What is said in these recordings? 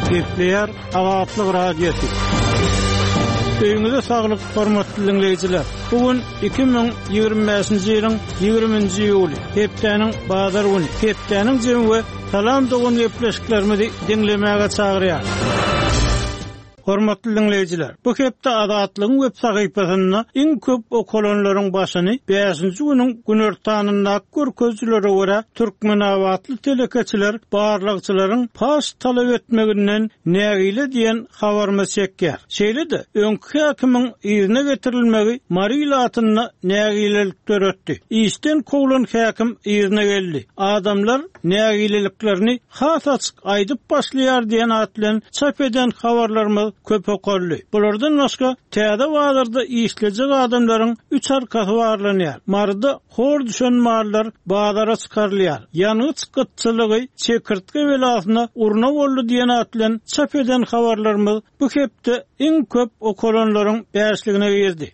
Gepleyer Azatlyk radiosu. Öňüňizde saglyk hormatly dinleýijiler. Bugün 2025-nji ýylyň 20-nji ýuly. Hepdeniň bazar güni. Hepdeniň jemgy salam dogun gepleşiklerimizi dinlemäge çagyrýar. Hormatly dinleýijiler, bu hepde Azatlygyň web sahypasyna iň köp okulanlaryň başyny 5-nji güniň günertanyna görkezlere görä türkmenawatly telekeçiler barlygçylaryň pas talap etmeginden nägile diýen habarmy çekýär. Şeýle-de öňkü häkimiň ýerine getirilmegi marilatyny nägilelik töretdi. Isten kowulan häkim ýerine geldi. Adamlar nägileliklerini has açyk aýdyp başlaýar diýen atlan çap eden habarlarymyz köp okolly. Bulardan başga täze wagtda işlejek adamlaryň 3 arkasy barlanýar. Marda hor düşen mallar bazara çykarylýar. Ýanyç gytçylygy çekirtge belasyna urna boldy diýen atlan çap eden habarlarymyz bu hepde iň köp okolanlaryň bäşligine girdi.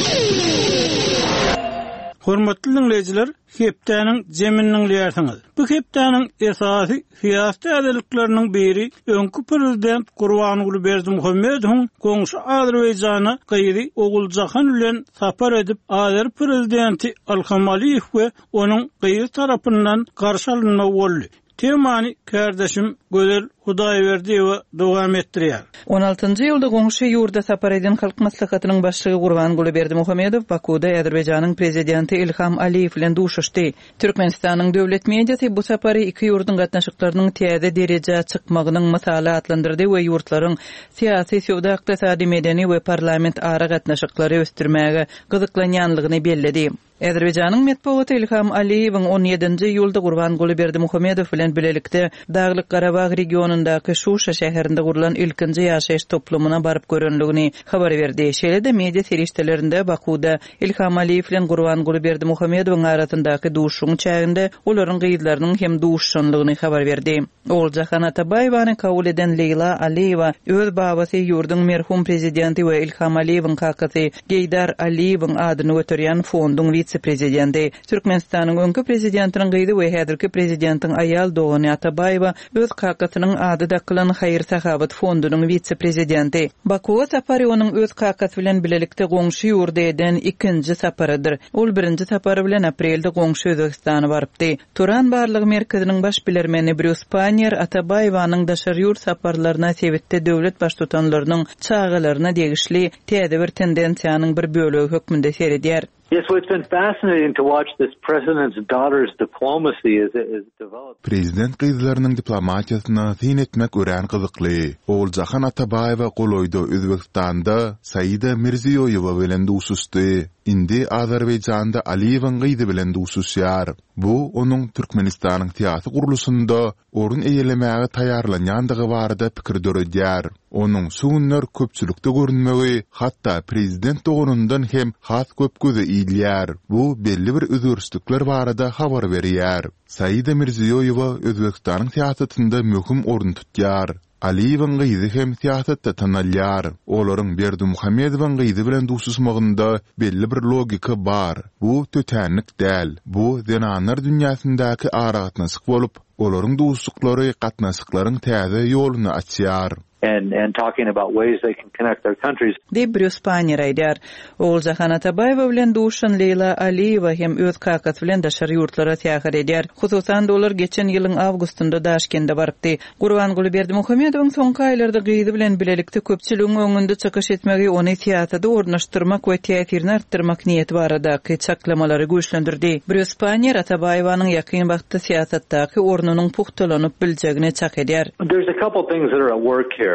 Hormatly dinleýijiler, hepdeniň jeminiň diýersiňiz. Bu hepdeniň esasy syýasy ädelikleriniň biri öňkü prezident Gurbanuly Berdimuhammedowyň goňşy Azerbaýjana gyýry Oguljahan bilen sapar edip Azer prezidenti Ilham Aliýew we onuň gyýry tarapyndan garşy alynmagy boldy. Temany kardeşim Gözel Hudaýberdi we dowam etdirýär. 16-njy ýylda goňşy ýurda sapar eden halk maslahatynyň başlygy Gurbanuly Berdimuhammedow Bakuda Azerbaýjanyň prezidenti Ilham Aliýew bilen duşuşdy. Türkmenistanyň döwlet mediasy bu sapary iki ýurdun gatnaşyklarynyň täze derejä çykmagynyň misaly atlandyrdy we ýurtlaryň syýasy, sowda, ykdysady, medeni we parlament ara gatnaşyklary ösdürmäge gyzyklanýanlygyny belledi. Azerbaýjanyň medeniýeti Ilham Aliýewiň 17-nji ýylda Gurbanuly Berdimuhammedow bilen bilelikde Daglyk Garabag regionundaky Şuşa şäherinde gurulan ilkinji ýaşaýyş toplumuna baryp görenligini habar berdi. Şeýle-de media serişdelerinde Bakuda Ilham Aliýew bilen Gurbanuly Berdimuhammedowyň arasyndaky duşuň çäginde olaryň gyýdlarynyň hem duşşanlygyny habar berdi. Oljahan Atabaýewyň kabul eden Leyla Aliýewa öz babasy ýurdun merhum prezidenti we Ilham Aliýewiň kakasy Geýdar Aliýewiň adyny götürýän fonduň vice-prezidenti. Türkmenistanyň öňkü prezidentiniň gyýdy we häzirki prezidentiň aýal Dogany Atabaýewa öz kakasynyň ady dakylan Haýyr Sahabat fondunyň vice-prezidenti. Bakuga sapary onuň öz kakasy bilen bilelikde goňşy ýurda eden ikinji saparydyr. Ol birinji sapary bilen aprelde goňşy Özbekistana barypdy. Turan barlyg merkeziniň baş bilermeni Brüspanier Atabaýewanyň daşary ýurt saparlaryna sebitde döwlet baştutanlarynyň çağalaryna degişli täze bir tendensiýanyň bir bölegi hökmünde seredýär. Yes, well, it's been fascinating to watch this president's daughter's diplomacy as developed. Prezident gyzlarynyň diplomatiýasyna syn etmek ören gyzykly. Oguljahan Atabaýewa goloýda Özbekistanda Saida Mirziýoýewa bilen duşuşdy. Indi Azerbaýjanda Aliýewiň gyýdy bilen duşuşýar. Bu onuň Türkmenistanyň syýasy gurulusynda orun eýelemäge taýarlanýandygy barada pikir döredýär. Onuň suwunlar köpçülükde görünmegi, hatda prezident dogunundan hem has köp göze iýilýär. Bu belli bir özgürlükler barada habar berýär. Saida Mirziýoýewa Özbekistanyň syýasatynda möhüm orun tutýar. Aliýewiň gyýdy hem syýasatda tanalýar. Olaryň Berdimuhammedowyň gyýdy bilen duşuşmagynda belli bir logika bar. Bu tötänlik däl. Bu denanlar dünýäsindaky aragatnaşyk bolup, olaryň duşuşyklary gatnaşyklaryň täze ýoluny açýar. And talking about ways they can connect their countries. De Brüspanier aýdýar. Oljahan Atabaýewa bilen duşan Leyla Aliýewa hem öz kakasy bilen daşary ýurtlara täýär edýär. Hususan da olar geçen ýylyň awgustynda Daşkende barypdy. Gurbanuly Berdimuhammedowyň soňky aýlarda gyýdy bilen bilelikde köpçüligiň öňünde çykyş etmegi ony syýasatda ornaşdyrmak we täsirini artdyrmak niýeti baradaky çaklamалary güýçlendirdi. Brüspanier Atabaýewanyň ýakyn wagtda syýasatdaky ornunyň puhtalanyp biljegine çak edýär. There's a couple things that are at work here.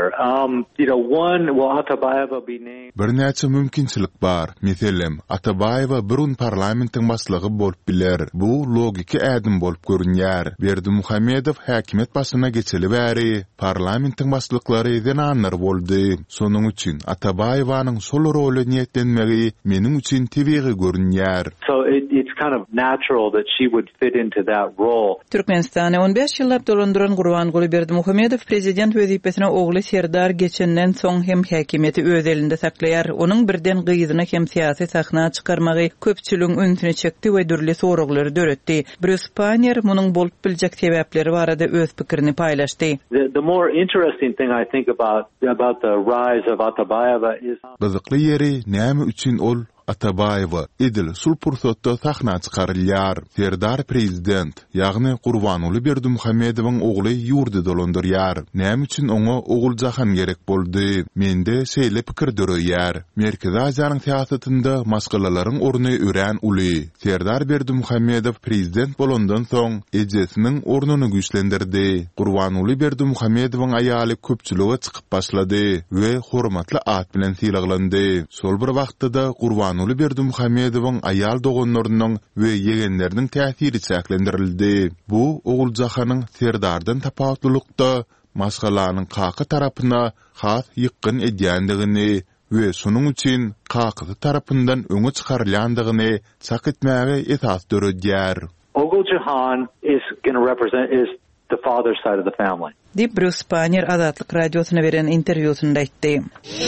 One, will Atabaýewa be named? Bir näçe mümkinçilik bar. Meselem, Atabaýewa burun parlamentiň başlygy bolup biler. Bu logika ädim bolup görünýär. Berdimuhammedow häkimet başyna geçeli bäri parlamentiň başlyklary denanlar boldy. Sonuň üçin Atabaýewanyň sol role niýetlenmegi meniň üçin tebigi görünýär. So it's kind of natural that she would fit into that role. Türkmenistany 15 ýyllap dolandyran Gurbanguly Berdimuhamedov prezident wezipesine ogly Serdar geçenden soň hem häkimeti öz elinde saklaýar. Onuň birden gyýdyna hem syýasy sahna çykarmagy köpçüligiň öňüne çekdi we dürli soraglary döretdi. Bruce Panyer munyň bolup biljek sebäpleri barada öz pikirini paýlaşdy. The more interesting thing I think about the rise of Atabayeva is Gyzykly ýeri näme üçin ol Atabayeva edil sulpursotda sahna çykarylýar. Serdar prezident, ýagny Gurbanuly Berdimuhamedowyň ogly ýurda dolandyrýar. Näme üçin oňa oguljahan gerek boldy? Mende şeýle pikir döreýär. Merkezi Aziýanyň syýasatynda masgalalaryň orny ören uly. Serdar Berdimuhamedow prezident bolandan soň ejesiniň ornuny güýçlendirdi. Gurbanuly Berdimuhamedowyň aýaly köpçülige çykyp başlady we hormatly at bilen syýlaglandy. Sol bir wagtda Gurbanuly Berdimuhamedowyň aýal doganlarynyň we yegenleriniň täsiri çäklendirildi. Bu oguljahanyň Serdardan tapatlylykda masgalanyň kaky tarapyna has ýykyn edýändigini we şonuň üçin kaky tarapyndan öňe çykarylýandygyny çak etmäge esas döredýär. Oguljahan is going to represent is the father's side of the family. Dip Bruce Panyer Adatlyk radiosyna beren interwýusynda aýtdy.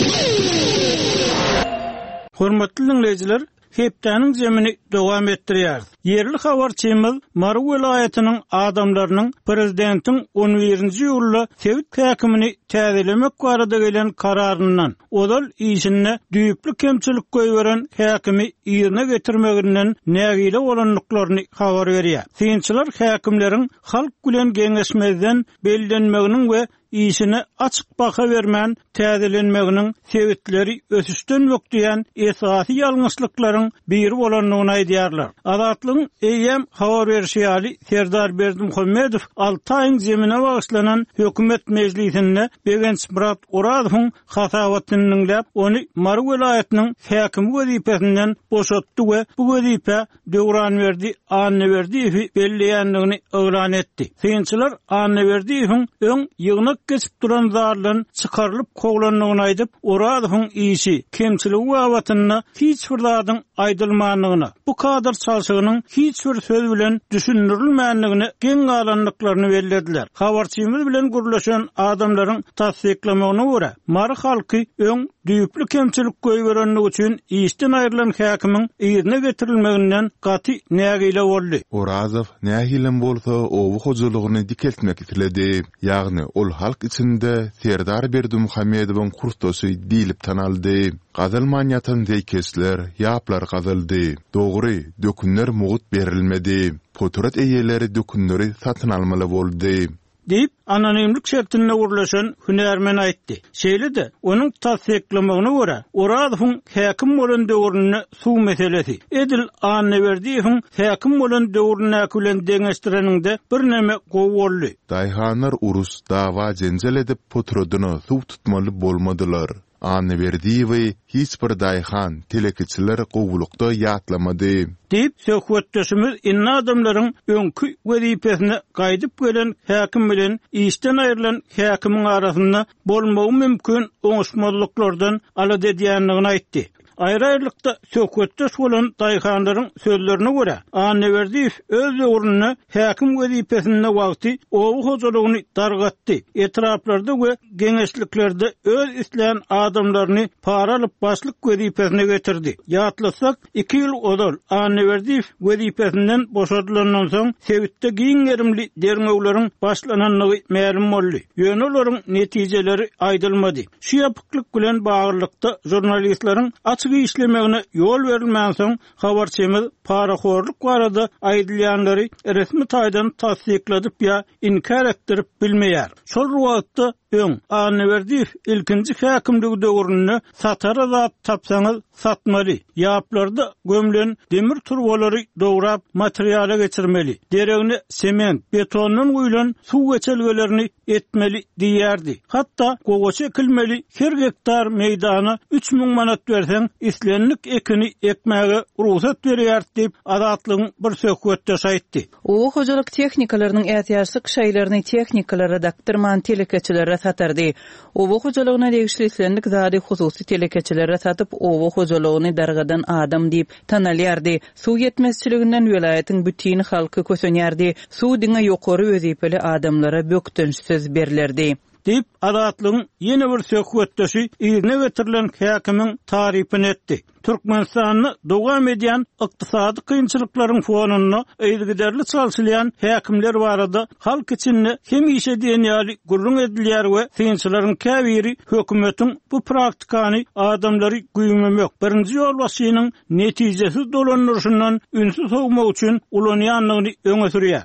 Hormatly dinleyijiler, hepdäniň jemini dowam etdirýär. Yerli habarçymyz Maru welaýatynyň adamlarynyň prezidentiň 11-nji ýylda Sewit häkimini täzelemek barada gelen kararyndan, odal işine düýüpli kemçilik goýberen häkimi ýerine getirmeginden nägile bolanlyklaryny habar berýär. Synçylar häkimleriň halk bilen geňeşmezden bellenmeginiň we işine açık baka vermän täzelenmeginiň sebäpleri ösüşden ýokduýan esasy ýalňyşlyklaryň biri bolanlygyny aýdýarlar. Adatlyň eýem habar berýäli Serdar Berdimuhamedow 6 aýyň zemine bagyşlanan hökümet mejlisinde Begenç Murat Oradowyň hasawatyny dinläp, ony Maru welaýatynyň häkimi wezipesinden boşatdy we bu wezipe Döwranberdi Anneberdiýewi belleýändigini öwran etdi. Synçylar Anneberdiýewiň öň ýygna geçip duran zarlan çıkarılıp koglanlygyny aýdyp, Oradowyň işi, kemçiligi wawatyny hiç bir zadyň aýdylmanlygyny, bu kadar çalşygynyň hiç bir söz bilen düşündirilmänligini, geň galanlyklaryny bellediler. Habarçymyz bilen gurlaşan adamlaryň tasdiklamagyna görä, Mary halky öň düýüpli kemçilik goýberenligi üçin işden aýrylan häkimiň ýerine getirilmeginden gaty nägile boldy. Oradow nähilen bolsa owu hojalygyny dikeltmek istledi. Ýagny ol halk içinde Serdar Berdimuhamedowyň kurtosy diýilip tanaldy. Gazalman ýatan zeýkesler, ýaplar gazaldy. Dogry, dökünler mugut berilmedi. Poturat eýeleri dökünleri satyn almaly boldy. Deyip anonimlik şertinde urlaşan hünermen aýtdy. Şeýle-de onuň tasdiklamagyna görä, Oradowyň häkim bolan döwrüne suw meselesi. Edil Anneberdiýewiň häkim bolan döwrüne külen deňeşdireninde bir näme gowy boldy. Daýhanlar urus, dawa jenjel edip potradyny suw tutmaly bolmadylar. Anneberdiýewi hiç bir daýhan, telekiçiler gowulukda ýatlamady. Deyip söhbetdeşimiz inna adamlaryň öňkü wezipesine gaýdyp gelen häkim bilen işden aýrylan häkimiň arasynda bolmagy mümkin oňuşmazlyklardan alad edýändigini aýtdy. Aýry-aýrylykda söhbetdeş bolan daýhanlaryň sözlerine görä, Anneberdiýew öz döwrüne häkim wezipesinde wagty owu hojalygyny dargatdy. Etraplarda we geňeşliklerde öz isleýän adamlaryny para alyp başlyk wezipesine getirdi. Ýatlasak 2 ýyl odal Anneberdiýew wezipesinden boşadylandan soň Sewitde giň gerimli dermeglerin başlananlygy ma'lum boldy. Ýöne netijeleri aýdylmady. Şu ýapyklyk bilen baglanykda jurnalistlaryň işlemegine yol verilmän soň habarçymyz paraxorluk barada aýdylýanlary resmi taýdan tasdikladyp ýa inkar etdirip bilmeýär. Şol wagtda öň Anneberdiýew ilkinji häkimligi döwründe satara zat tapsaňyz satmaly. Ýaplarda gömlen demir turbalary dowrap materiýala geçirmeli. Deregini sement, betondan goýulan suw geçelgelerini etmeli diýerdi. Hatda gowa çekilmeli, her hektar meýdana 3000 manat berseň islenlik ekini ekmäge ruhsat berýär diýip Adatlygyň bir söhbetde aýtdy. O hojalyk tehnikalarynyň ätiýarsyk şaýlaryny tehnikalara dakdyrman telekeçilere telekeçilere satardy. Owo hojalygyna degişliklendik zady hususy telekeçilere satyp owo hojalygyny dargadan adam diýip tanalardy. Suw yetmezçiliginden welayatyň bütün halky kösenýärdi. Suw diňe ýokary özipeli adamlara bökdünçsiz berlerdi. Dip adatlygyň ýene bir söhbetdeşi ýerine getirilen häkimiň tarifini etdi. Türkmenistanyny dowam edýän ykdysady kynçylyklaryň fonuna eýdigiderli çalşylýan häkimler barada halk içinde hem işe diýenýäli gurrun edilýär we kynçylaryň käbiri hökümetiň bu praktikany adamlary güýmemek birinji ýol başynyň netijesi dolanýaryndan ünsüz howmak üçin ulanýanlygyny öňe sürýär.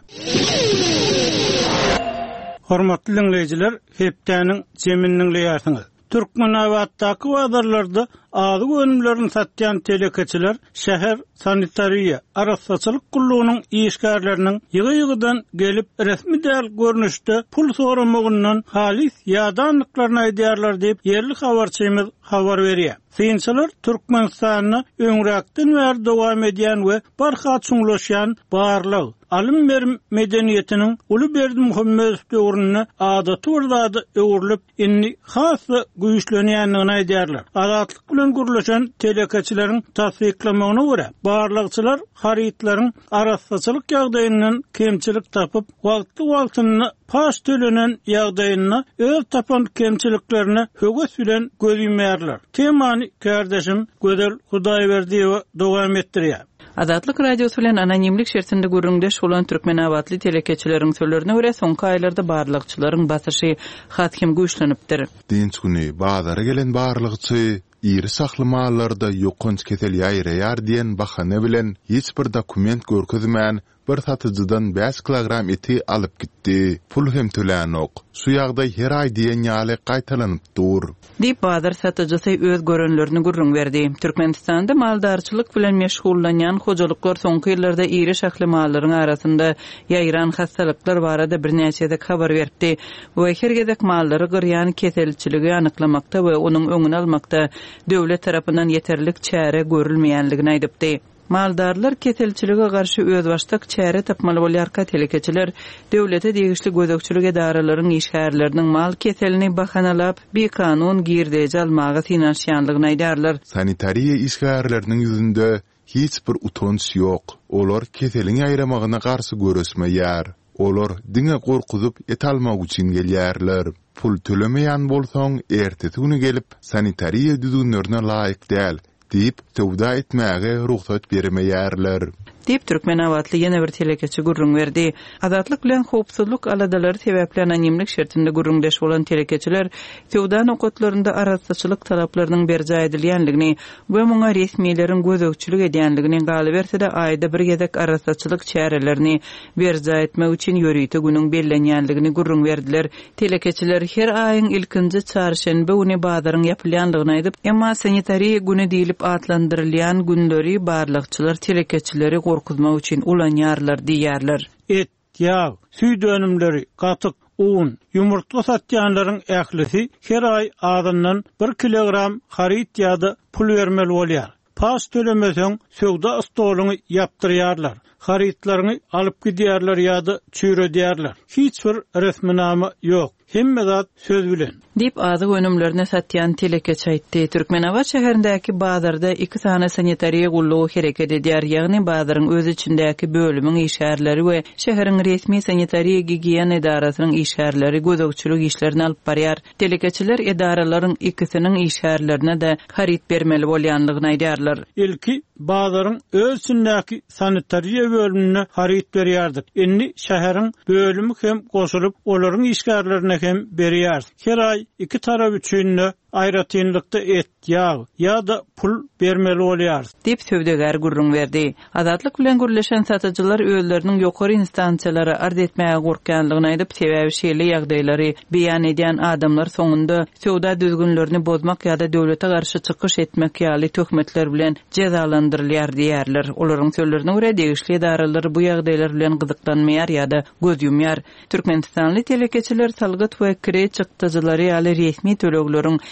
Hormatly dinleyijiler, hepdäniň jeminiň leýärsiňiz. Türkmenabatdaky wazarlarda azy önümlerini satýan telekeçiler şäher sanitariýa arassaçylyk gullugynyň işgärleriniň ýygy-ýygydan gelip resmi däl görnüşde pul soramagyndan halis ýadanlyklaryny aýdýarlar diýip yerli habarçymyz habar berýär. Kynçylar Türkmenistanyny öňräkden bäri dowam edýän we barha çuňlaşýan barlyk alym berim medeniýetiniň Uly Berdimuhammedow döwrüne adaty wurdy öwrülip inni hasy güýçlenýänligini aýdýarlar. Adatlyk bilen gürleşen telekeçileriň tasdiklamagyna görä barlykçylar haritlaryň arassaçylyk ýagdaýyndan kemçilik tapyp wagty-wagtyny paş төлenen ýagdaýyna öz tapan kemçiliklerini höwes bilen gözlemärler. Temany kardeşim Gödel Hudaýberdiýew dowam etdirýär. Adatlyk radiosu bilen anonimlik şertinde gürrüňdeş bolan Türkmenawatly telekeçileriň sözlerine görä soňky aýlarda barlykçylaryň basyşy hatkim güýçlenipdir. Dinç güni bazara gelen barlykçy iri saklamalarda ýokunç ketel ýaýraýar diýen bahane bilen hiç bir dokument görkezmän bir satyjydan 5 kilogram eti alyp gitdi. Pul hem tölenok. Şu ýagdaý her aý diýen ýaly gaýtalanyp dur. Dip bazar satyjysy öz görenlerini gurrun berdi. Türkmenistanda maldarçylyk bilen meşgullanýan hojalyklar soňky ýyllarda iri şahly mallaryň arasynda ýaýran hastalyklar barada birnäçe habar berdi. Bu hergedek mallary gyrýan keselçiligi anyklamakda we onuň öňüni almakda döwlet tarapyndan yeterlik çäre görülmeýänligini aýdypdy. Maldarlar keselçilige garşy öz başlyk çäre tapmaly bolýarka telekeçiler döwlete degişli gözökçülük edaralaryň işgärleriniň mal keselini bahanalap bir kanun girdeji almagy finansiýanlygyny aýdarlar. Sanitariýa işgärleriniň ýüzünde hiç bir utanç ýok. Olar keseliň aýramagyna garşy görüşmeýär. Olar diňe gorkuzyp et almak üçin gelýärler. Pul tölemeýän bolsaň ertesi güni gelip sanitariýa düzgünlerine laýyk däl diýip tövda etmäge ruhsat bermeýärler. Dip Türkmenawatly ýene bir telekeçi gurrun berdi. Adatlyk bilen howpsuzlyk aladalary sebäpli anonimlik şertinde gurrundeş bolan telekeçiler tövda nokatlarynda arassaçylyk talaplarynyň berja edilýänligini we muňa resmiýlerin gözökçülük edýänligini galy berse-de aýda bir gezek arassaçylyk çärelerini berja etmek üçin ýörüýte günüň bellenýänligini gurrun berdiler. Telekeçiler her aýyň ilkinji çarşembe güni bazaryň ýapylýanlygyny aýdyp, emma sanitariýa güni diýilip atlandyrylýan günleri barlykçylar telekeçileri gorkuzmak üçin ulanýarlar diýerler. Et, ýağ, süý dönümleri, gatyk, un, yumurtga satýanlaryň ählisi her aý adamdan 1 kilogram harit ýa-da pul bermeli bolýar. Pas tölemeseň söwda stoluny ýapdyrýarlar. Haritlaryny alyp gidýärler ýa-da çüýredýärler. Hiç bir resminama ýok. Hemme zat söz bilen. Dip azy önümlerine satýan telekeçi aýtdy. Türkmenawat şäherindäki bazarda 2 sany sanitariýa gullugy hereket edýär. Ýagny bazaryň öz içindäki bölümiň işgärleri we şäheriň resmi sanitariýa gigiýen edarasynyň işgärleri gözökçülük işlerini alyp barýar. Telekeçiler edaralaryň ikisiniň işgärlerine de harit bermeli bolýanlygyny aýdýarlar. Ilki bazaryň öz içindäki sanitariýa bölümine harit berýärdik. Indi şäheriň bölümi hem goşulyp olaryň işgärlerine hem berýär. Her aý iki tarap üçin aýratynlykda et, ýağ ýa-da pul bermeli bolýar. Dip sövdegar gurrun berdi. Adatlyk bilen gürleşen satyjylar özleriniň ýokary instansiýalary arz etmäge gorkanlygyny aýdyp, sebäbi şeýle ýagdaýlary beýan edýän adamlar soňunda sowda düzgünlerini bozmak ýa-da döwlete garşy çykyş etmek ýaly töhmetler bilen cezalandyrylýar diýerler. Olaryň sözlerine görä degişli edaralar bu ýagdaýlar bilen gyzyklanmaýar ýa-da göz ýumýar. Türkmenistanly telekeçiler salgyt we kire çykdyjylary ýaly resmi tölegleriň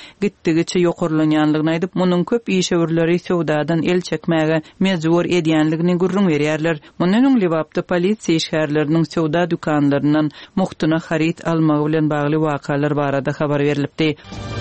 gitdigiçe ýokurlanýanlygyny aýdyp, munyň köp işewirleri sowdadan el çekmäge mejbur edýänligini gurrun berýärler. Mundan öň Libapda polisiýa işgärleriniň sowda dükanlaryndan muhtuna harit almagy bilen bagly wakalar barada habar berilipdi.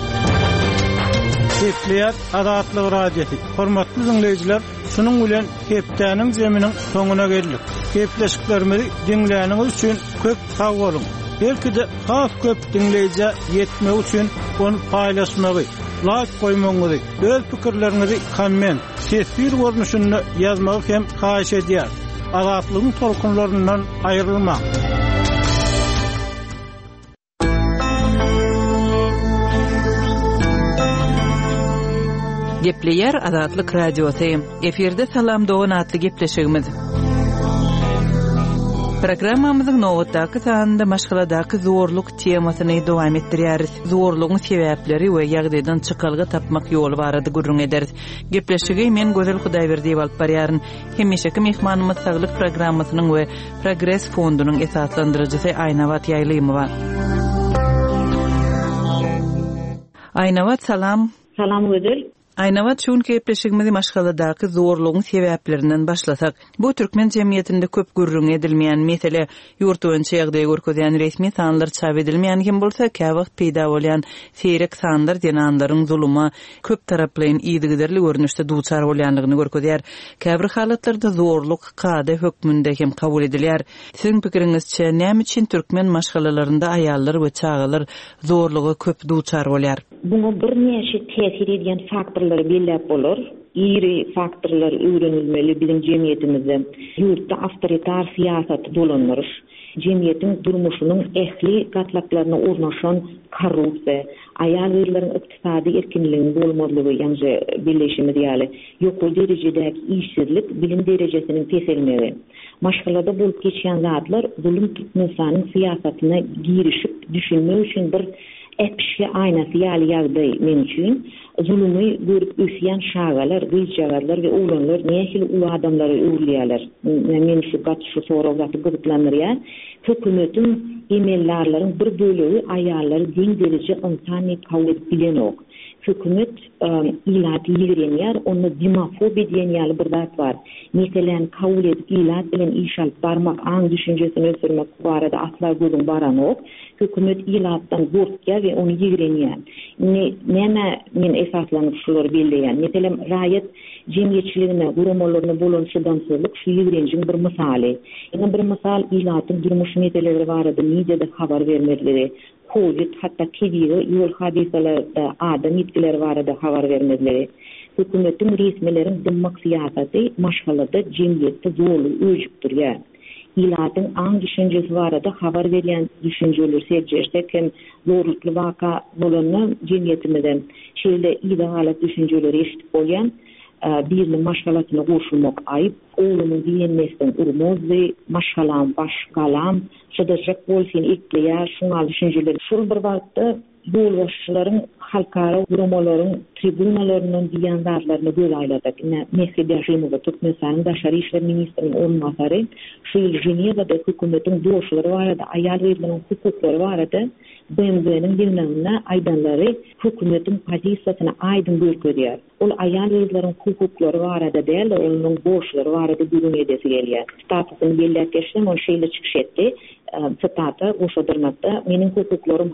Kepler adatlyk radiosi. Hormatly dinleyijiler, şunuň bilen Keptäniň zeminiň soňuna geldik. Kepleşiklerimizi dinläniňiz üçin köp sag bolun. Belki de has köp dinleyici yetmek üçin onu paylaşmagy, like koymagy, öz pikirlerinizi komment, sesli görnüşünde yazmagy hem haýyş edýär. Adatlygyň tolkunlaryndan aýrylmak. Gepleýär Adatlyk radiosy. Eferde salam dogan atly gepleşigimiz. Programmamyzyň nowatdaky sanynda maşgaladaky zorluk temasyny dowam etdirýäris. Zorlugyň sebäpleri we ýagdaýdan çykalgy tapmak ýoly barady gurrun ederiz. Gepleşigi men Gözel Hudaýberdi alyp barýaryn. Hemişeki mehmanymyz saglyk programmasynyň we Progress fondunyň esaslandyrjysy Aýnawat Ýaýlymowa. Aýnawat, salam. Salam Gözel. Aýnawat, şuň gepleşigimizi maşgaladaky zorlugyň sebäplerinden başlasak. Bu türkmen jemgyýetinde köp gurrun edilmeýän mesele, ýurt boýunça ýagdaý görkezýän resmi sanlar çap edilmeýän kim bolsa, käwagt peýda bolýan seýrek sanlar denanlaryň zuluma, köp taraplaýyn ýygyderli görnüşde duçar bolýanlygyny görkezýär. Käbir halatlarda zorluk kady hökmünde hem kabul edilýär. Siziň pikiriňizçe, näme üçin türkmen maşgalalarynda aýallar we çagalar zorlugy köp duçar bolýar? Buňa bir näçe täsir edýän faktorlar belläp bolar. Iri faktorlar öwrenilmeli biziň jemgyýetimizde. Ýurtda awtoritar siýasat dolanýar. Jemgyýetiň durmuşynyň ähli gatlaklaryna urnaşan korrupsiýa, aýal erleriň ykdysady erkinliginiň bolmadygy, ýa-ni birleşimi diýeli, ýokul derejedäki işsizlik, bilim derejesiniň peselmegi. Maşgalada bolup geçýän zatlar zulüm türkmenistanyň siýasatyna girişip düşünmek üçin bir etpişli aynası ýaly ýagdaý men üçin zulümi görüp ösýän şagalar, gyýjagarlar we oglanlar nähili ulu adamlary öwrülýärler. Men şu sorawlaty gyzyklanýar. Hökümetiň emellarlaryň bir bölegi aýallary diň derece insany kabul edilýän. Hökümet ilat ýigrenýär, onu dimafobi diýen ýaly bir zat bar. Meselen kabul edip ilat bilen iş alyp barmak, aň düşünjesini ösürmek barada asla gözüň baranok. Hökümet ilatdan gortýar we onu ýigrenýär. Näme men esaslanyp şular belleýän. Meselen raýat jemgyýetçiligine, guramalaryna bolan şydansızlyk şu ýigrenjiň bir misaly. Ýa bir misal ilatyň durmuş meselelери barada mediada habar bermekleri. Covid, hatta kebiri yol hadisalarda adam yetkileri barada habar vermekleri. Hökümetin resmilerin dymmak siýasaty maşgalada jemgyýetde zorly öjüp durýar. Ilatyň aň düşünjesi barada habar berýän düşünjeler sejersek hem zorlukly waka bolany jemgyýetimizden şeýle idealat düşünjeleri eşit bolýan birli maşgalatyna goşulmak aýyp, oğluny diýenmesden urmozdy, maşgalam başgalam, şeýdejek bolsyn ikleýär, şuňa düşünjeler. Şol bir wagtda ýolbaşçylaryň halkara uramalaryň tribunalarynyň diýen zatlaryny gölaýladyk. Mehdi Ýaşymowa Türkmenistanyň daşary işler ministriniň ornbasary şu ýyl Jenewada hökümetiň doşlary barada, aýal erleriň hukuklary barada BMW'nin ýygnagynda aýdanlary hökümetiň pozisiýasyny aýdyn görkezýär. Ol aýal erleriň hukuklary barada däl, onuň boşlary barada gürün edesi gelýär. Statusyny belläkeşdim, o şeýle çykyş etdi. Citata goşadyrmakda meniň hukuklarym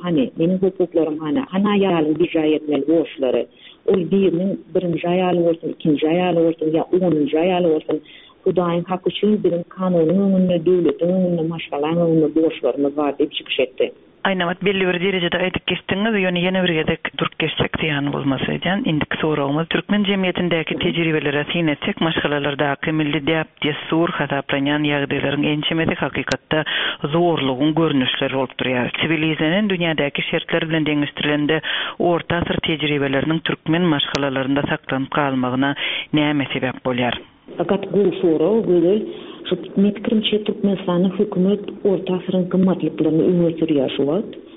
hany, ana ýalyň bir jaý etmeli boşlary. Ol biriniň birinji jaýaly bolsun, ikinji jaýaly bolsun, ýa 10-njy jaýaly bolsun. Hudaýyň haky üçin birin kanunyň öňünde, döwletiň öňünde maşgalaryň öňünde boşlarymyz bar diýip çykyş etdi. Aýnawat belli bir derejede aýdyp geçdiňiz, ýöne ýene bir gedek durup geçsek diýen bolmasy diýen. Indiki sorawymyz türkmen jemgyýetindäki tejribeleri syn etsek, maşgalalardaky milli däp desur hasaplanýan ýagdaýlaryň ençemesi hakykatda zorlugyň görnüşleri bolup durýar. Sivilizenen dünýädäki şertler bilen deňişdirilende orta asyr tejribeleriniň türkmen maşgalalarynda saklanyp kalmagyna näme sebäp bolýar? Fakat bu soru gözel şu metkirimçe Türkmenistanyň hökümet orta asyryň kymmatlyklaryny öňe sürýär şu wagt.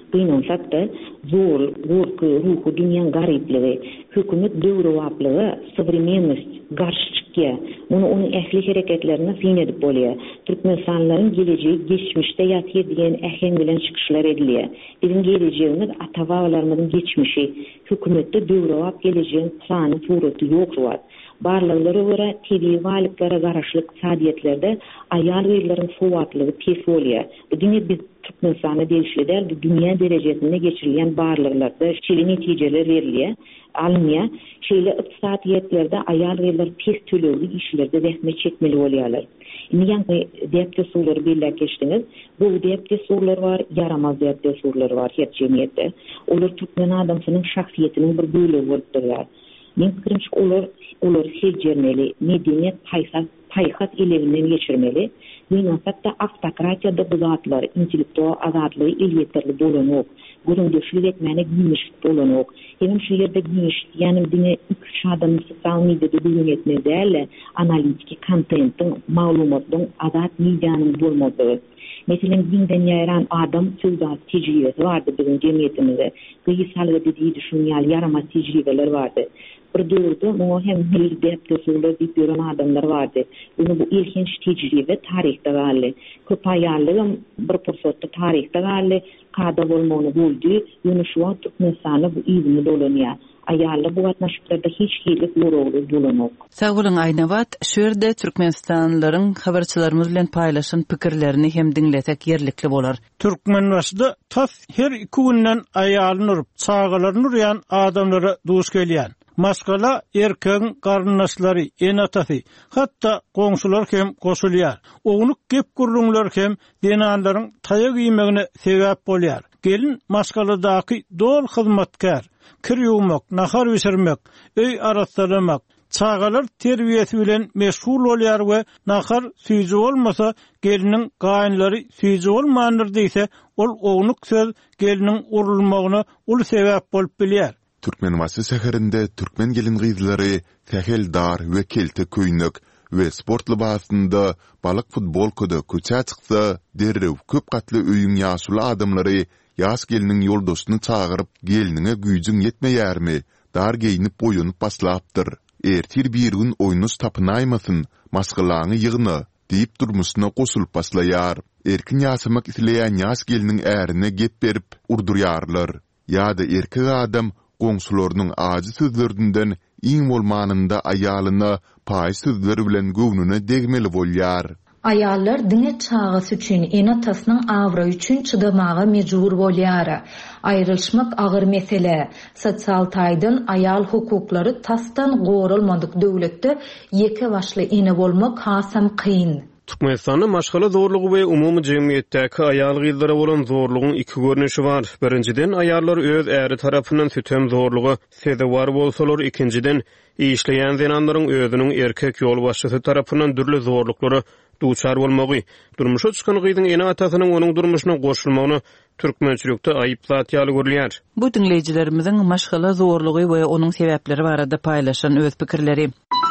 Gynansak-da zor, gorky, ruhu dünýäň garyplygy, hökümet döwrewaplygy, современность, garşyçykya, muny onuň ähli hereketlerine fin edip bolýar. Türkmenistanyň geleceği geçmişde ýatyr diýen ähen bilen çykyşlar edilýär. Bizim geleceğimiz ata-babalarymyzyň geçmişi, hökümetde döwrewap geleceğiň plany, suraty ýokdur. Barlyklara görä tebii walyklara garaşlyk sadiyetlerde aýal gyýlaryň sowatlygy pes bolýar. Diňe biz Türkmenistanda değişliler, dünya derejesinde geçirilen barlıklarda şeýle netijeler berilýär. Almanya şeýle ykdysadyýetlerde aýal gyýlar pes tölegli işlerde zähmet çekmeli bolýarlar. Indi depde suwlary belläp geçdiňiz. Bu depde suwlar bar, yaramaz depde suwlar bar her jemgyýetde. Olar Türkmen adamsynyň şahsiýetiniň bir bölegi bolup durýar. Men pikirimçe olar sejermeli, medeniyet payhat elebinden geçirmeli. Hatta автократияда bu zatlar, intellektual azadlığı elbetlerli bolanok, göründüşlük etmene gümüşlük bolanok. Hem şu yerde gümüşlük, yani dine iki adamın sosyal medyada bugün etmezlerle analitiki kontentin, malumatın azad medyanın bolmadığı. Mesela dinden yaran adam sözat tecrübesi vardı bizim cemiyetimizde. Gıyısalga dediği düşünýär yaramaz tecrübeler vardı. Bir döwürde muňa hem hilbetde söýler diýip ýören adamlar bardy. Bunu bu ilginç tecrübe tarihde galy. Köp aýallygym bir pursatda tarihde galy, kada bolmagyny boldy. Ýöne şu wagt Türkmenistanda bu ýygyny dolanýar. Aýallar bu gatnaşyklarda hiç hilik borogly bolanok. Sag bolan Aýnabat, şu ýerde Türkmenistanlylaryň habarçylarymyz bilen paýlaşan pikirlerini hem diňletek ýerlikli bolar. Türkmenwasda tas her 2 günden aýalyny urup, çağalaryny urýan adamlara duş gelýär. Maskala erkeň garnaşlary, en atasy, hatda goňşular hem goşulýar. Oňuny gep gurrunlar hem denanlaryň taýa giýmegine sebäp bolýar. Gelin maskaladaky dol hyzmatkar, kir ýuwmak, nahar ýeşirmek, öý aratsalamak, çağalar terbiýesi bilen meşgul bolýar we nahar süýji bolmasa geliniň gaýynlary süýji bolmandyr diýse, ol oňuny söz geliniň urulmagyna ul sebäp bolup bilýär. Türkmenwasy şäherinde türkmen gelin gyzlary täheldar we kelte köýnük we sport libasynda balyk futbolkada köçä çyksa, derrew köp gatly öýüň ýaşuly adamlary ýaş geliniň ýoldaşyny çagyryp geliniňe güýjüň ýetmeýärmi, dar geýinip boýunyp baslapdyr. Ertir bir gün oýnus tapynaýmasyn, maskalaňy ýygyny diýip durmusyna goşulyp baslaýar. Erkin ýaşamak isleýän ýaş geliniň ärine gep berip urdurýarlar. Ýa-da erkek adam goňşularynyň azy sözlerinden iň bolmanynda aýalyna paý sözleri bilen göwnüne degmeli bolýar. Aýallar diňe çağıs üçin, enatasynyň awra üçin çydamaga mejbur bolýar. Aýrylşmak agyr mesele. Sosial taýdan aýal hukuklary tasdan gorulmadyk döwletde ýeke başly ene bolmak hasam kyn. Türkmenistanda maşgala zorlugy we umumy jemgyýetdäki aýal gyzlara bolan zorlugyň iki görnüşi bar. Birinciden aýallar öz äri tarapyndan sütem zorlugy sezewar bolsalar, ikinciden işleýän zenanlaryň özüniň erkek ýolbaşçysy tarapyndan dürli zorluklary duçar bolmagy. Durmuşa çykan gyzyň ene atasynyň onuň durmuşyna goşulmagyny türkmençilikde aýyp zat ýaly görülýär. Bu dinleýijilerimiziň maşgala zorlugy we onuň sebäpleri barada paýlaşan öz pikirleri.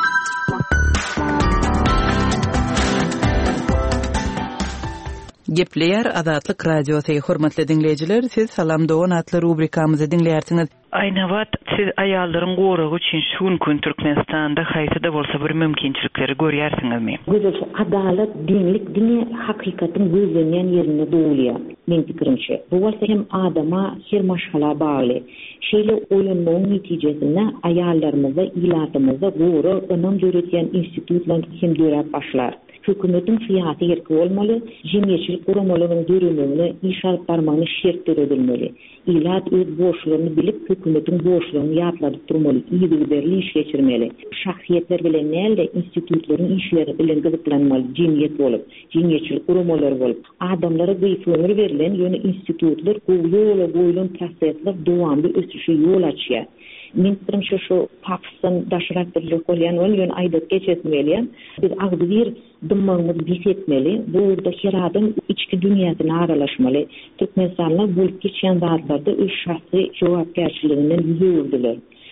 Gepleýär Azatlyk radiosy hormatly dinleýijiler, siz Salam Dogan atly rubrikamyzy dinleýärsiňiz. Aýnabat, siz aýallaryň goragy üçin şunkun Türkmenistanda haýsada bolsa bir mümkinçilikleri görýärsiňizmi? Güzel adalet, dinlik, dini hakikatin gözlenýän ýerine dowulýar. Men pikirimçe. Bu bolsa hem adama her maşgala bagly. Şeýle oýunlaryň netijesinde aýallarymyza, ilatymyza gora önüm jöretýän institutlar hem dörap başlar. Hükümetin siyasi erki olmalı, cemiyetçilik kuramalarının dürümünü, iş alıp barmağını şert edilmeli. İlat öz boşluğunu bilip hükümetin boşluğunu yatladıp durmalı, iyi bilgilerli iş geçirmeli. Şahsiyetler bilen nelde institutların işleri bilen gıdıklanmalı, cemiyet olup, cemiyetçilik kuramaları olup. Adamlara gıyfönür verilen yönü institutlar goýulan prosesler dowamly ösüşe yol açýar. Men pikirimçe şu Pakistan daşıraktırlık bolýan ýöne aýdyp geçetmeli. Biz agdy bir dymmagyny bisetmeli. Bu ýerde her adam içki dünýäsine aralaşmaly. Türkmenistanyň bolup geçýän zatlarda öz şahsy jogapkärçiliginden ýüzüldüler.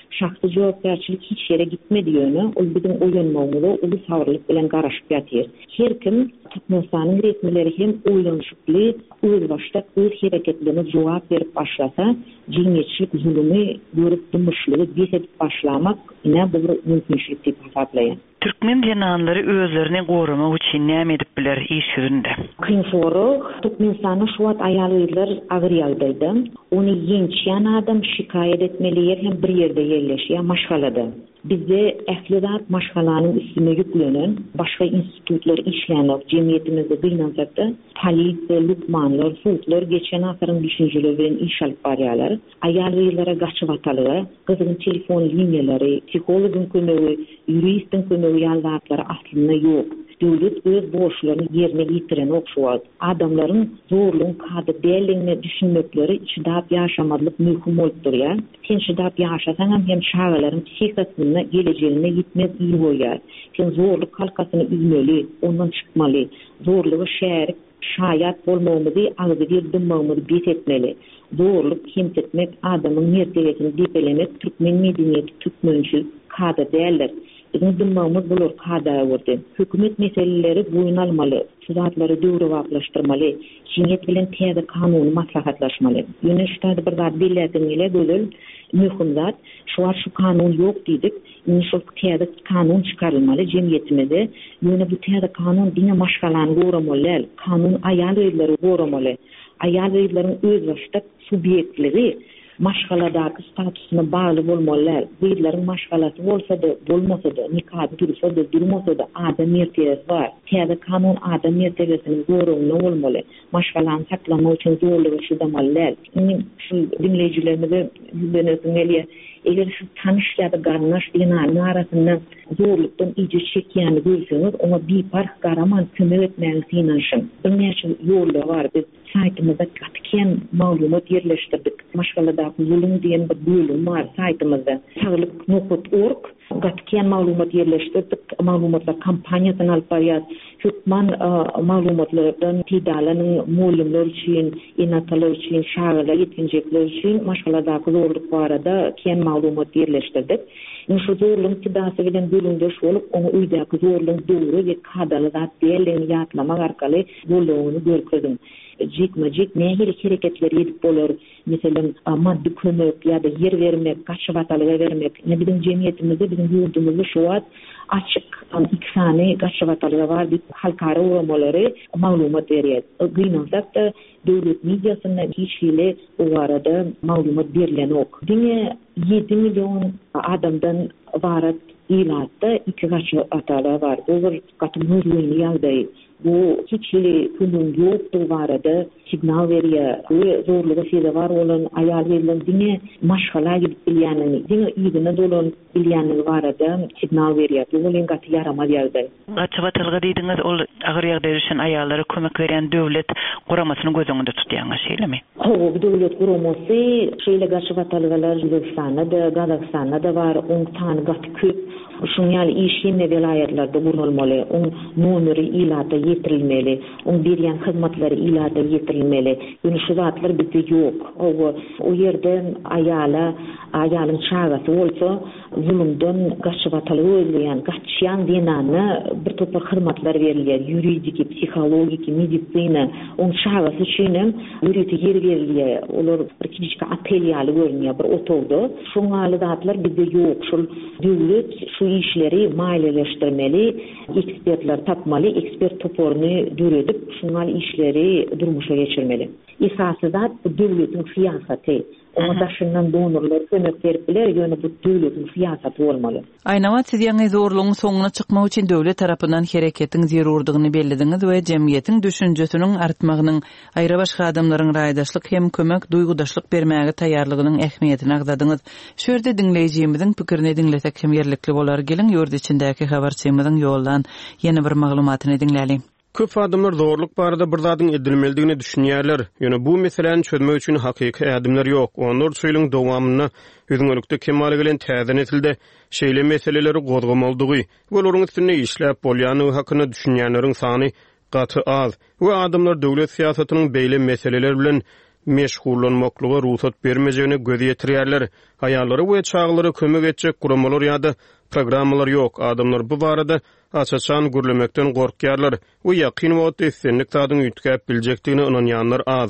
şahsy jogapkärçilik hiç yere gitmedi ýöne ol bizim oýlanmagymyza uly sabrlyk bilen garaşyp ýatyr. Her kim Türkmenistanyň resmileri hem oýlanşykly, öz başda öz hereketlerine jogap berip başlasa, jemgyýetçilik zulümi görüp durmuşlygy besedip başlamak ine bu mümkinçilik diýip hasaplanýar. Türkmen jananlary özlerini goramak üçin näme edip biler iş ýüzünde? Kyn sorak, Türkmenistanyň şu wagt aýallar agyr ýagdaýda, ony ýençýän adam şikayet etmelidir hem bir ýerde ýerleşýär, maşgalada. Bizde ählidat maşgalanyň üstüne ýüklenen başga institutlar işlänok jemgyýetimizde gynanjakda polisiýa, lukmanlar, sultlar geçen asyryň düşünjeleri bilen iş alyp barýarlar. Aýallara gaçyp atalygy, gyzyň telefon liniýalary, psihologyň kömegi, juristin kömegi ýaldatlary aslynda ýok. Döwlet öz boşlaryny ýerine ýetiren okşuwat. Adamlaryň zorlugyň kady däliňini düşünmekleri çydap ýaşamadlyk mümkin bolup durýar. Sen çydap ýaşasaň hem şagalaryň psihikasyna gelejegine gitmez ýyl boýar. Sen zorluk halkasyny üzmeli, ondan çykmaly. Zorlugy şärik, şaýat bolmagyny, agdyr dymmagyny besetmeli. Zorluk kimsetmek adamyň mertebesini depelemek türkmen medeniýeti türkmençilik kady däldir. Bizim dymağımız bulur kada wurdy. Hökümet meseleleri boyun almaly, şuzatlary döwrewaplaşdyrmaly, jemgyýet bilen täze kanuny maslahatlaşmaly. Ýöne şu bir zat bellätiň ile gözel mühim zat, şu kanun ýok diýdik. Şu täze kanun çykarylmaly jemgyýetimizde. Ýöne bu täze kanun dine maşgalany goramaly, kanun aýal öýleri goramaly. Aýal öýlerini öz başda subýektligi maşgaladaky statusyna bagly bolmalylar. Beýlerin maşgalasy bolsa-da, bolmasa-da, nikah dursa-da, durmasa-da adam mertebesi bar. Täze kanun adam mertebesini gorugyny bolmaly. Maşgalany saklamak üçin zorlugy şydamalylar. Şu dinleýijilerimize ýüzlenýär. Eger şu tanış ýa-da garnaş dinanyň arasyndan zorlukdan iýje çekýäni görseňiz, ona bipark garaman kömek etmäňiz inanşyň. Bir näçe ýollar bar. Biz saytymyzda gatken maglumat ýerleşdirdik. Maşgaladaky zulüm diýen bir bölüm bar saytymyzda. Saglyk.org gatken maglumat ýerleşdirdik. Maglumatlar kampaniýasyny alyp barýar. Türkmen maglumatlardan tidalanyň muallimler üçin, enatalar üçin, şagirler, ýetinjekler üçin maşgaladaky zorluk barada ken maglumat ýerleşdirdik. Şu zorlugyň tidasy bilen bölümde şolup, onu öýdäki zorlugyň döwri we kadaly zat diýerlerini ýatlamak arkaly bolugyny görkezdim. Jik nähili hereketler edip bolar. Meselem maddi kömek ýa-da yer bermek, gaçyp atalyga bermek. Ne bizim jemgyýetimizde, bizim ýurdumyzda şu wagt açyk iki sany gaçyp atalyga bar diýip halkara uramolary maglumat berýär. Gynanjakda döwlet mediasyna hiç hili o arada maglumat berilen ok. Dine 7 milyon adamdan varat ilatda iki gaçyp atalyga bar. Olur katymyzlygyny ýagdaý. Bu hiç hili günün ýokdu barada signal berýär. Bu zorlugy seze var olan aýal bilen dine maşgala gidip bilýänini, dine ýygyna dolan bilýänini barada signal berýär. Bu bilen gaty yaramaz ýagdaý. Gaçyp atylgy diýdiňiz, ol agyr ýagdaý üçin aýallara kömek beren döwlet guramasyny gözüňizde tutýaňyz şeýlemi? O döwlet guramasy şeýle gaçyp atylgylar Özbekistanda, Gazakstanda bar, on tany gaty köp. Şuňaly işine vilayetlarda gurulmaly, on numeri ilata ýetirilmeli, on berýän hyzmatlary ilata ýetirilmeli. Ýöne şu zatlar bizde ýok. O ýerden aýalyň çagasy bolsa, zulümden gaçyp atylýan, gaçýan dinany bir topar hyzmatlar berilýär, ýuridik, psihologik, medisina, on çagasy üçin ýuridik yer berilýär. Olar bir kiçik otel ýaly görünýär, bir otowda. Şuňaly zatlar bizde ýok. Şol döwlet şu işleri maliyeleşdirmeli, ekspertler tapmaly, ekspert toporuny döredip, şuňal işleri durmuşa geçirmeli. Esasy zat bu döwletiň siýasaty. Ona daşyndan donorlar kömek berip biler, ýöne bu döwletiň siýasaty bolmaly. Aýnawat siz ýaňy zorlugyň soňuna çykmak üçin döwlet tarapyndan hereketiň zerurdygyny bellidiňiz we jemgyýetiň düşünjesiniň artmagynyň, aýra başga adamlaryň raýdaşlyk hem kömek duýgudaşlyk bermäge taýýarlygynyň ähmiýetini agdadyňyz. Şu ýerde dinleýijimiziň pikirini dinletek hem ýerlikli bolar. Gelin ýurt içindäki habarçymyzyň ýoldan ýene bir maglumatyny dinläli. Köp adamlar zorluk barada bir zadyň edilmeligini düşünýärler. Ýöne bu meseleni çözmek üçin hakyky adamlar ýok. Onlar söýleň dowamyny özüňlükde kemaly bilen täzin etildi. Şeýle meseleleri gozgamaldygy, olaryň üstüne işläp bolýany hakyny düşünýänleriň sany gaty az. Bu adamlar döwlet siýasatynyň beýle meseleler bilen meşgullanmaklyga ruhsat bermejegine göz ýetirýärler. Aýallary we çaglary kömek etjek guramalar ýa-da programmalar ýok. Adamlar bu barada açaçan gürlemekden gorkýarlar. Bu ýakyn wagt etsenlik tadyň üýtgäp biljekdigine inanýanlar az.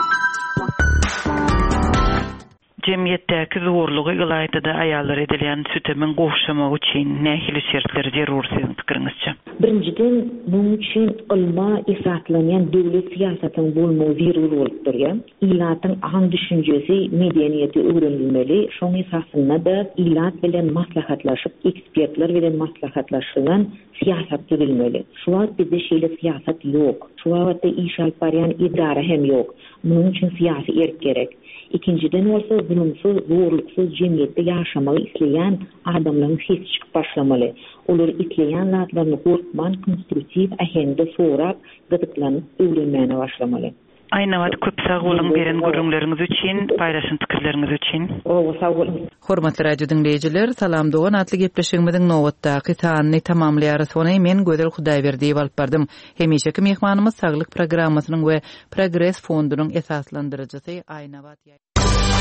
Cemiyetdäki zorlugy ýylaýdyda aýallar edilen sütemin gowşamagy üçin nähili şertler zerur sizin pikiriňizçe? Birinciden, bunun için ılma esaslanyan döwlet siýasatynyň bolmagy zerur bolupdyr ýa. Ilatyň aň düşünjesi, medeniýeti öwrenilmeli. Şoň esasynda da ilat bilen maslahatlaşyp, ekspertler bilen maslahatlaşylan siýasat düzülmeli. Şu wagt bizde şeýle siýasat ýok. Şu wagtda iş alyp barýan idara hem ýok. Bunun için siyasi erk gerek. İkinciden olsa zulümsüz, zorluksuz cemiyette yaşamalı isleyen adamların hiç çıkıp başlamalı. Olur isleyen zatlarını korkman, konstruktif, ahende soğurak, gıdıklanıp öğrenmeyene başlamalı. Ayna wagt köp sag bolan beren görüňleriňiz üçin, paýdaşan pikirleriňiz üçin. Hormatly radio dinleýijiler, salam dogan atly gepleşigimiziň nowatdaky sanyny tamamlaýarys. Ony men Gözel Hudaýberdi alyp bardym. Hemişeki mehmanymyz Saglyk programmasynyň we Progress fondunyň esaslandyrjysy Ayna Wat.